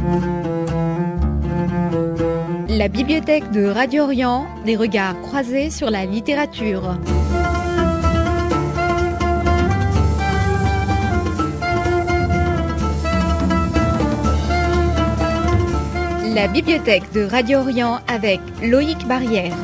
La bibliothèque de Radio Orient, des regards croisés sur la littérature. La bibliothèque de Radio Orient avec Loïc Barrière.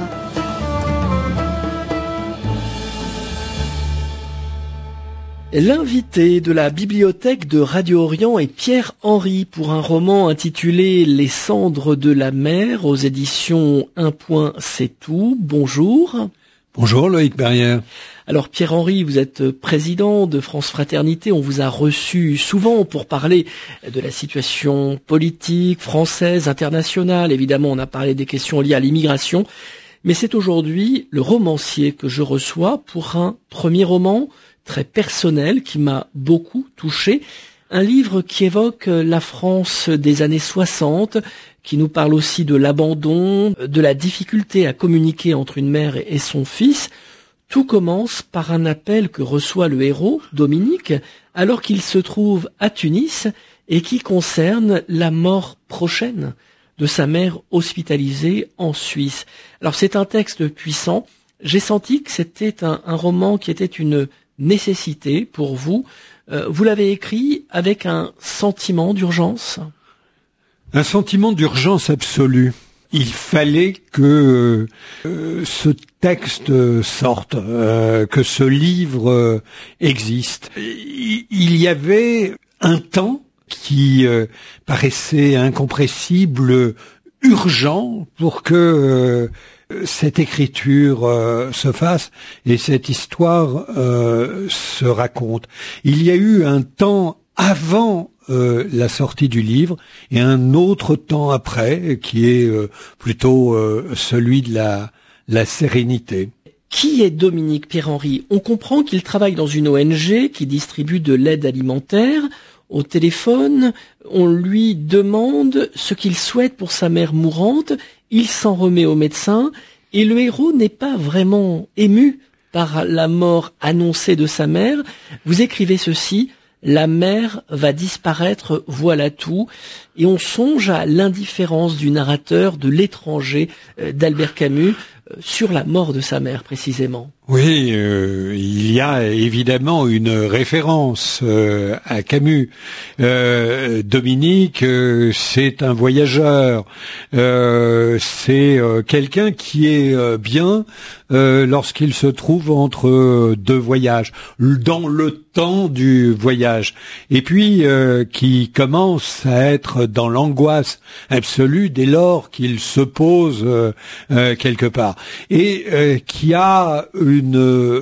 L'invité de la bibliothèque de Radio Orient est Pierre Henry pour un roman intitulé Les cendres de la mer aux éditions Un Point C'est Tout. Bonjour. Bonjour Loïc Barrière. Alors Pierre Henry, vous êtes président de France Fraternité. On vous a reçu souvent pour parler de la situation politique française, internationale. Évidemment, on a parlé des questions liées à l'immigration. Mais c'est aujourd'hui le romancier que je reçois pour un premier roman très personnel qui m'a beaucoup touché. Un livre qui évoque la France des années 60, qui nous parle aussi de l'abandon, de la difficulté à communiquer entre une mère et son fils. Tout commence par un appel que reçoit le héros, Dominique, alors qu'il se trouve à Tunis et qui concerne la mort prochaine de sa mère hospitalisée en Suisse. Alors c'est un texte puissant. J'ai senti que c'était un roman qui était une nécessité pour vous. Vous l'avez écrit avec un sentiment d'urgence? Un sentiment d'urgence absolue. Il fallait que ce texte sorte, que ce livre existe. Il y avait un temps qui paraissait incompressible, urgent pour que cette écriture se fasse et cette histoire se raconte. Il y a eu un temps avant la sortie du livre et un autre temps après qui est plutôt celui de la sérénité. Qui est Dominique Pierre Henry? On comprend qu'il travaille dans une ONG qui distribue de l'aide alimentaire. Au téléphone, on lui demande ce qu'il souhaite pour sa mère mourante. Il s'en remet au médecin et le héros n'est pas vraiment ému par la mort annoncée de sa mère. Vous écrivez ceci: la mère va disparaître, voilà tout. Et on songe à l'indifférence du narrateur, de l'étranger d'Albert Camus, sur la mort de sa mère précisément. Oui, il y a évidemment une référence à Camus. Dominique, c'est un voyageur, c'est quelqu'un qui est bien lorsqu'il se trouve entre deux voyages, dans le temps du voyage, et puis qui commence à être dans l'angoisse absolue dès lors qu'il se pose quelque part, et qui a une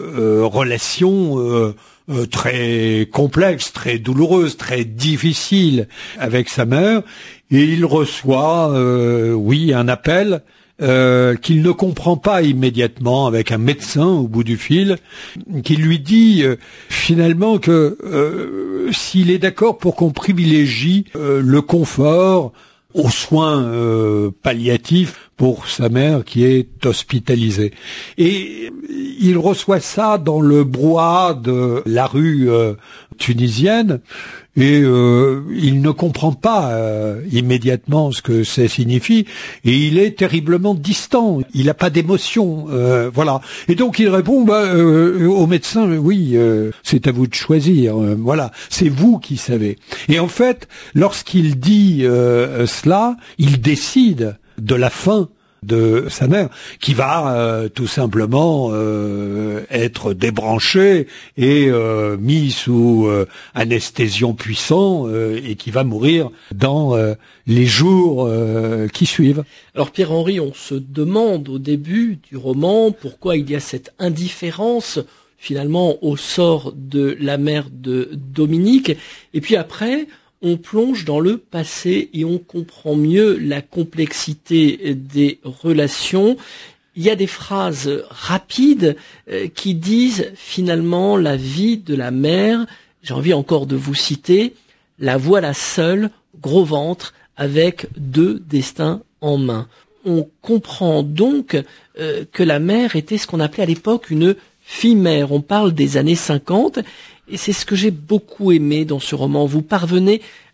relation très complexe, très douloureuse, très difficile avec sa mère, et il reçoit, un appel qu'il ne comprend pas immédiatement, avec un médecin au bout du fil, qui lui dit finalement que s'il est d'accord pour qu'on privilégie le confort aux soins palliatifs pour sa mère qui est hospitalisée. Et il reçoit ça dans le brouhaha de la rue tunisienne, et il ne comprend pas immédiatement ce que ça signifie, et il est terriblement distant, il n'a pas d'émotion, voilà. Et donc il répond au médecin: oui, c'est à vous de choisir, voilà, c'est vous qui savez. Et en fait, lorsqu'il dit cela, il décide de la fin de sa mère, qui va tout simplement être débranchée et mis sous anesthésion puissant, et qui va mourir dans les jours qui suivent. Alors Pierre Henry, on se demande au début du roman pourquoi il y a cette indifférence finalement au sort de la mère de Dominique, et puis après on plonge dans le passé et on comprend mieux la complexité des relations. Il y a des phrases rapides qui disent finalement la vie de la mère. J'ai envie encore de vous citer: la voilà seule, gros ventre, avec deux destins en main. On comprend donc que la mère était ce qu'on appelait à l'époque une fille-mère. On parle des années 50. Et c'est ce que j'ai beaucoup aimé dans ce roman. Vous parvenez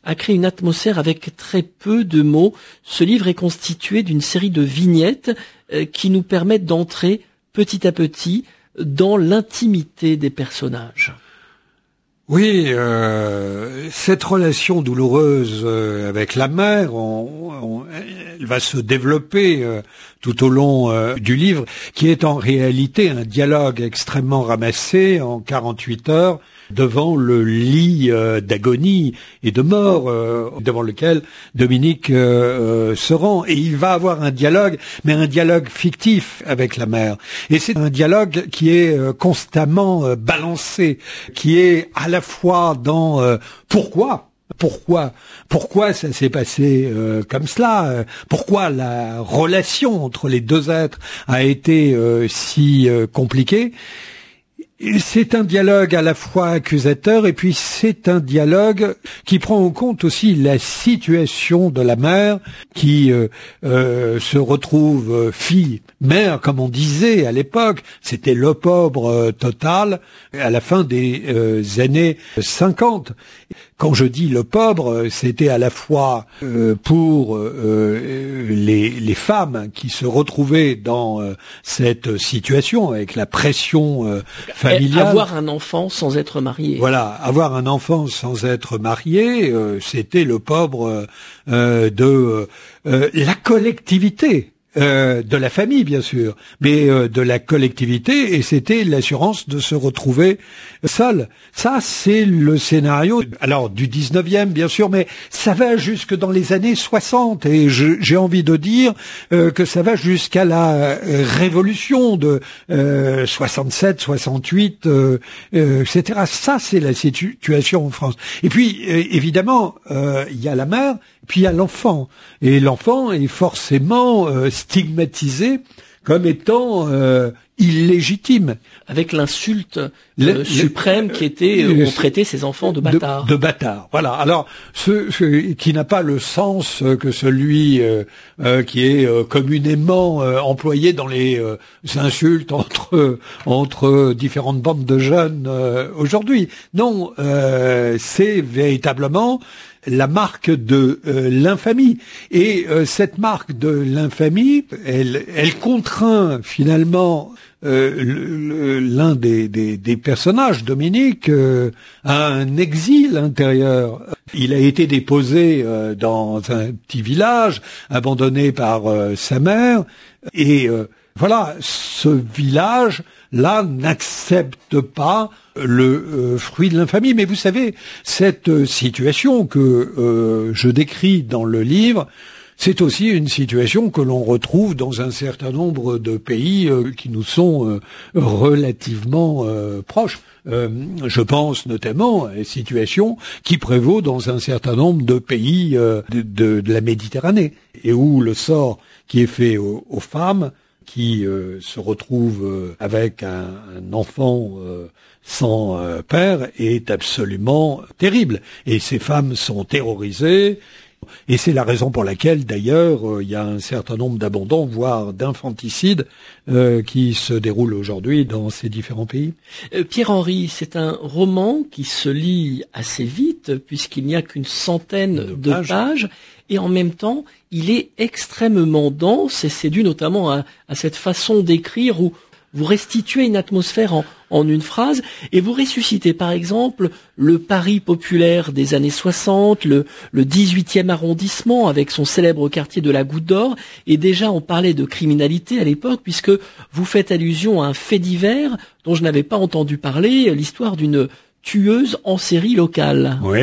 à créer une atmosphère avec très peu de mots. Ce livre est constitué d'une série de vignettes qui nous permettent d'entrer petit à petit dans l'intimité des personnages. Oui, cette relation douloureuse avec la mère, elle va se développer tout au long du livre, qui est en réalité un dialogue extrêmement ramassé en 48 heures devant le lit d'agonie et de mort devant lequel Dominique se rend. Et il va avoir un dialogue, mais un dialogue fictif avec la mère. Et c'est un dialogue qui est constamment balancé, qui est à la fois dans pourquoi ça s'est passé comme cela, pourquoi la relation entre les deux êtres a été si compliquée. C'est un dialogue à la fois accusateur et puis c'est un dialogue qui prend en compte aussi la situation de la mère qui se retrouve mère, comme on disait à l'époque, c'était l'opprobre total à la fin des années 50. Quand je dis l'opprobre, c'était à la fois pour les femmes qui se retrouvaient dans cette situation avec la pression familiale. Avoir un enfant sans être marié. Voilà, avoir un enfant sans être marié, c'était l'opprobre de la collectivité. De la famille, bien sûr, mais de la collectivité, et c'était l'assurance de se retrouver seul. Ça, c'est le scénario, alors du 19e, bien sûr, mais ça va jusque dans les années 60, et j'ai envie de dire que ça va jusqu'à la révolution de 67, 68, etc. Ça, c'est la situation en France. Et puis, évidemment, il y a la mère, puis il y a l'enfant. Et l'enfant est forcément stigmatisé comme étant illégitime. Avec l'insulte suprême qui était, on traitait ces enfants de bâtards. De bâtards, voilà. Alors, ce qui n'a pas le sens que celui qui est communément employé dans les insultes entre différentes bandes de jeunes aujourd'hui. Non, c'est véritablement la marque de l'infamie. Et cette marque de l'infamie, elle contraint finalement l'un des personnages, Dominique, à un exil intérieur. Il a été déposé dans un petit village, abandonné par sa mère, et voilà, ce village-là n'accepte pas le fruit de l'infamie. Mais vous savez, cette situation que je décris dans le livre, c'est aussi une situation que l'on retrouve dans un certain nombre de pays qui nous sont relativement proches. Je pense notamment à la situation qui prévaut dans un certain nombre de pays de la Méditerranée, et où le sort qui est fait aux femmes qui se retrouvent avec un enfant sans père est absolument terrible. Et ces femmes sont terrorisées. Et c'est la raison pour laquelle, d'ailleurs, il y a un certain nombre d'abandons, voire d'infanticides, qui se déroulent aujourd'hui dans ces différents pays. Pierre-Henri, c'est un roman qui se lit assez vite, puisqu'il n'y a qu'une centaine de pages, et en même temps, il est extrêmement dense, et c'est dû notamment à cette façon d'écrire où vous restituez une atmosphère en une phrase, et vous ressuscitez par exemple le Paris populaire des années 60, le 18e arrondissement avec son célèbre quartier de la Goutte d'Or, et déjà on parlait de criminalité à l'époque puisque vous faites allusion à un fait divers dont je n'avais pas entendu parler, l'histoire d'une tueuse en série locale. Oui,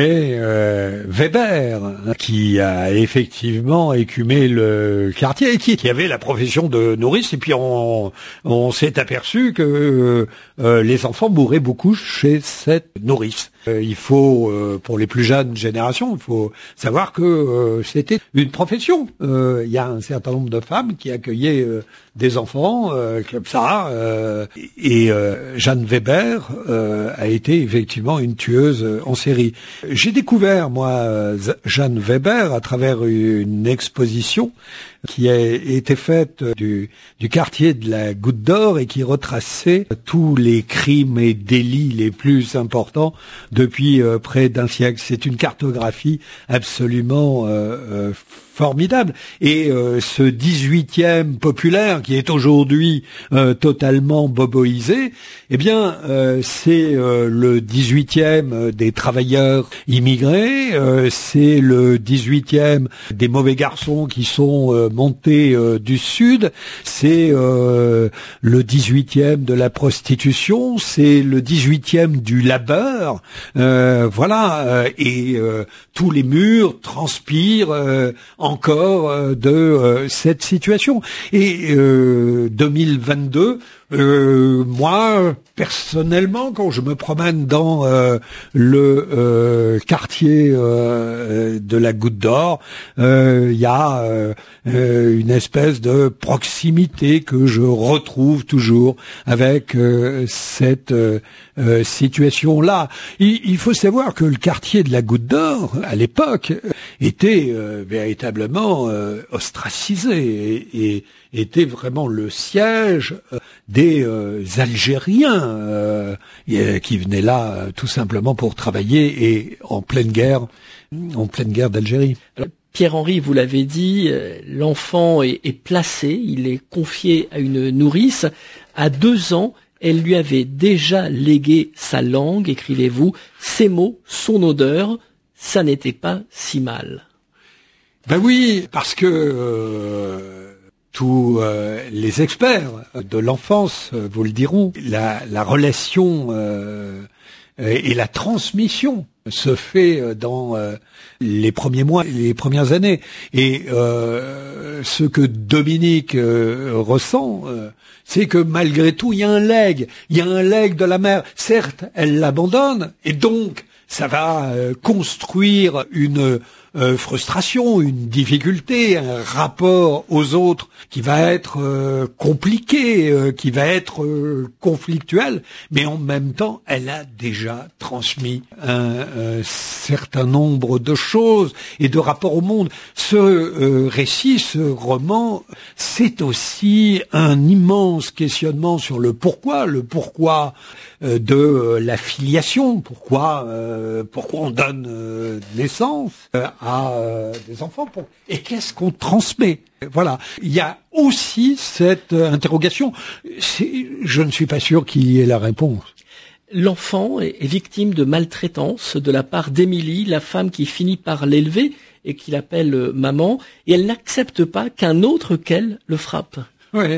Weber, qui a effectivement écumé le quartier et qui avait la profession de nourrice. Et puis on s'est aperçu que les enfants mouraient beaucoup chez cette nourrice. Il faut, pour les plus jeunes générations, il faut savoir que c'était une profession. Il y a un certain nombre de femmes qui accueillaient des enfants comme ça. Et Jeanne Weber a été effectivement une tueuse en série. J'ai découvert, moi, Jeanne Weber à travers une exposition qui a été faite du quartier de la Goutte d'Or et qui retraçait tous les crimes et délits les plus importants depuis près d'un siècle. C'est une cartographie absolument formidable. Et ce 18e populaire qui est aujourd'hui totalement boboisé, eh bien c'est le 18e des travailleurs immigrés, c'est le 18e des mauvais garçons qui sont montés du sud, c'est le 18e de la prostitution, c'est le 18e du labeur, voilà, et tous les murs transpirent encore de cette situation. Et 2022, moi, personnellement, quand je me promène dans le quartier de la Goutte d'Or, il y a une espèce de proximité que je retrouve toujours avec cette situation-là. Il faut savoir que le quartier de la Goutte d'Or, à l'époque, était véritablement ostracisé et était vraiment le siège des Algériens qui venaient là tout simplement pour travailler et en pleine guerre d'Algérie. Pierre-Henri, vous l'avez dit, l'enfant est placé, il est confié à une nourrice. À 2 ans, elle lui avait déjà légué sa langue, écrivez-vous, ses mots, son odeur, ça n'était pas si mal. Ben oui, parce que tous les experts de l'enfance vous le diront, la relation et la transmission se fait dans les premiers mois, les premières années. Et ce que Dominique ressent, c'est que malgré tout, il y a un legs de la mère. Certes, elle l'abandonne, et donc ça va construire une frustration, une difficulté, un rapport aux autres qui va être compliqué, qui va être conflictuel, mais en même temps, elle a déjà transmis un certain nombre de choses et de rapports au monde. Ce récit, ce roman, c'est aussi un immense questionnement sur le pourquoi de la filiation, pourquoi on donne naissance à des enfants et qu'est-ce qu'on transmet. Voilà, il y a aussi cette interrogation. Je ne suis pas sûr qu'il y ait la réponse. L'enfant est victime de maltraitance de la part d'Émilie, la femme qui finit par l'élever et qui l'appelle maman, et elle n'accepte pas qu'un autre qu'elle le frappe. Oui,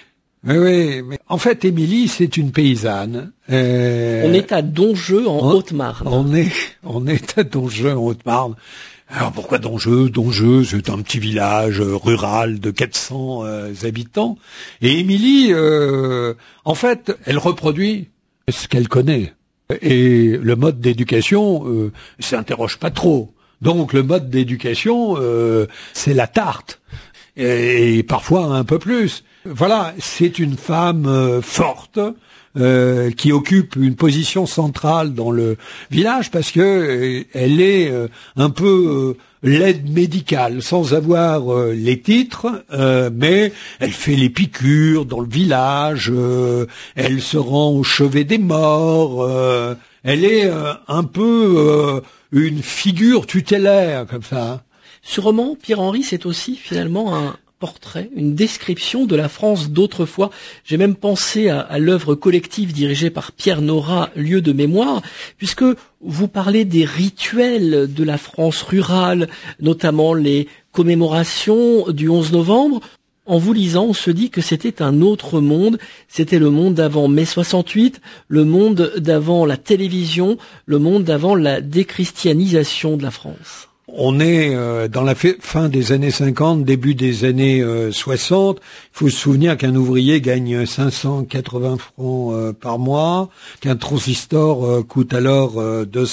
mais en fait, Émilie, c'est une paysanne. On est à Donjeu, en Haute-Marne. On est à Donjeu, en Haute-Marne. Alors pourquoi Donjeu ? Donjeu, c'est un petit village rural de 400 habitants. Et Émilie, en fait, elle reproduit ce qu'elle connaît. Et le mode d'éducation s'interroge pas trop. Donc le mode d'éducation, c'est la tarte. Et parfois un peu plus. Voilà, c'est une femme forte, qui occupe une position centrale dans le village parce que elle est un peu l'aide médicale, sans avoir les titres, mais elle fait les piqûres dans le village, elle se rend au chevet des morts, elle est un peu une figure tutélaire comme ça. Ce roman, Pierre-Henri, c'est aussi finalement un portrait, une description de la France d'autrefois. J'ai même pensé à l'œuvre collective dirigée par Pierre Nora, Lieu de mémoire, puisque vous parlez des rituels de la France rurale, notamment les commémorations du 11 novembre. En vous lisant, on se dit que c'était un autre monde. C'était le monde d'avant mai 68, le monde d'avant la télévision, le monde d'avant la déchristianisation de la France. On est dans la fin des années 50, début des années 60. Il faut se souvenir qu'un ouvrier gagne 580 francs par mois, qu'un transistor coûte alors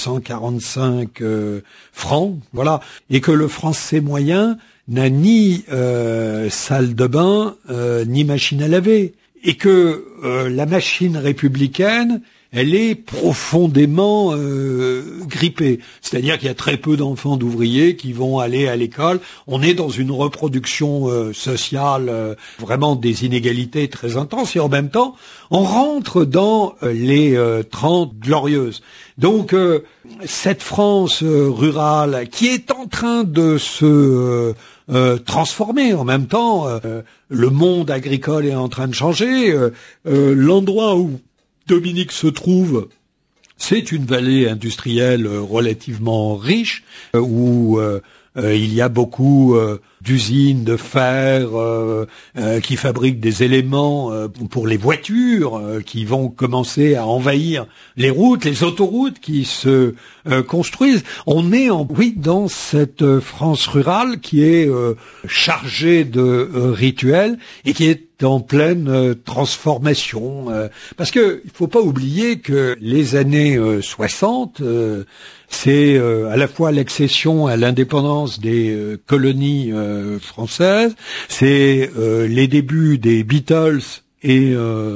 245 francs, voilà, et que le Français moyen n'a ni salle de bain, ni machine à laver, et que la machine républicaine elle est profondément grippée. C'est-à-dire qu'il y a très peu d'enfants d'ouvriers qui vont aller à l'école. On est dans une reproduction sociale, vraiment des inégalités très intenses, et en même temps, on rentre dans les 30 glorieuses. Donc, cette France rurale qui est en train de se transformer en même temps, le monde agricole est en train de changer, l'endroit où Dominique se trouve, c'est une vallée industrielle relativement riche, où il y a beaucoup d'usines de fer qui fabriquent des éléments pour les voitures qui vont commencer à envahir les routes, les autoroutes qui se construisent. On est dans cette France rurale qui est chargée de rituels et qui est en pleine transformation. Parce que il faut pas oublier que les années 60, c'est à la fois l'accession à l'indépendance des colonies françaises, c'est les débuts des Beatles et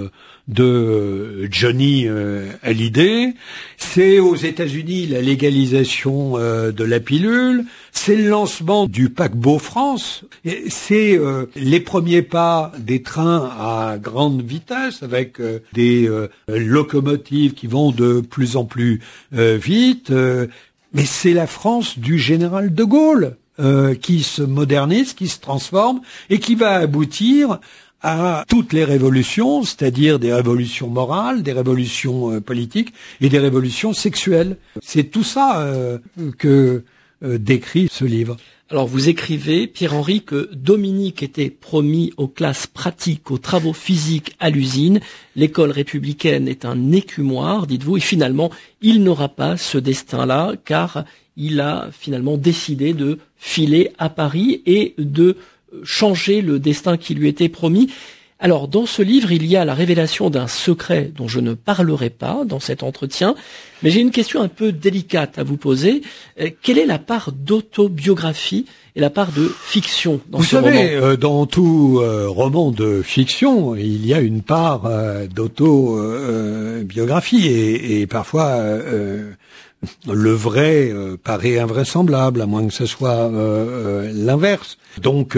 de Johnny Hallyday, c'est aux États-Unis la légalisation de la pilule, c'est le lancement du paquebot France, et c'est les premiers pas des trains à grande vitesse avec des locomotives qui vont de plus en plus vite, mais c'est la France du général de Gaulle qui se modernise, qui se transforme et qui va aboutir à toutes les révolutions, c'est-à-dire des révolutions morales, des révolutions politiques et des révolutions sexuelles. C'est tout ça que décrit ce livre. Alors vous écrivez, Pierre-Henri, que Dominique était promis aux classes pratiques, aux travaux physiques à l'usine. L'école républicaine est un écumoire, dites-vous, et finalement, il n'aura pas ce destin-là, car il a finalement décidé de filer à Paris et de changer le destin qui lui était promis. Alors, dans ce livre, il y a la révélation d'un secret dont je ne parlerai pas dans cet entretien, mais j'ai une question un peu délicate à vous poser. Quelle est la part d'autobiographie et la part de fiction dans ce roman ? Vous savez, dans tout roman de fiction, il y a une part d'autobiographie et parfois le vrai paraît invraisemblable, à moins que ce soit l'inverse. Donc,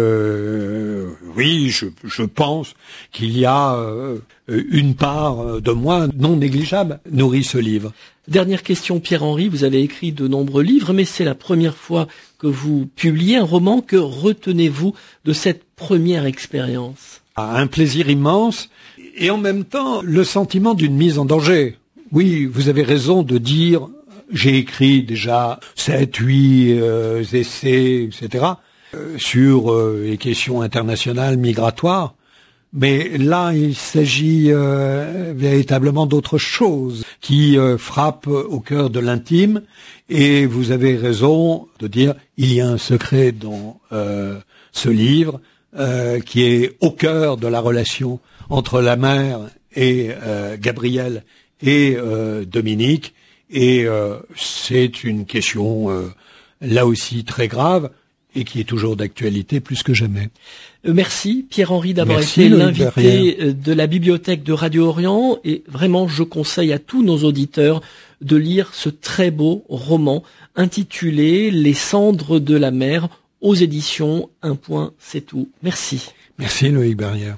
oui, je pense qu'il y a une part de moi non négligeable nourrit ce livre. Dernière question, Pierre-Henri, vous avez écrit de nombreux livres, mais c'est la première fois que vous publiez un roman. Que retenez-vous de cette première expérience ? Un plaisir immense et en même temps le sentiment d'une mise en danger. Oui, vous avez raison de dire, j'ai écrit déjà 7, 8 essais, etc., sur les questions internationales migratoires. Mais là, il s'agit véritablement d'autre chose qui frappe au cœur de l'intime. Et vous avez raison de dire, il y a un secret dans ce livre qui est au cœur de la relation entre la mère et Gabriel et Dominique, et c'est une question là aussi très grave et qui est toujours d'actualité plus que jamais. Merci Pierre-Henri d'avoir été l'invité de la bibliothèque de Radio Orient, et vraiment je conseille à tous nos auditeurs de lire ce très beau roman intitulé Les cendres de la mer aux éditions Un Point C'est Tout. Merci. Merci Loïc Barrière.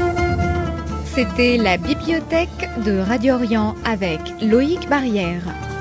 C'était la bibliothèque de Radio Orient avec Loïc Barrière.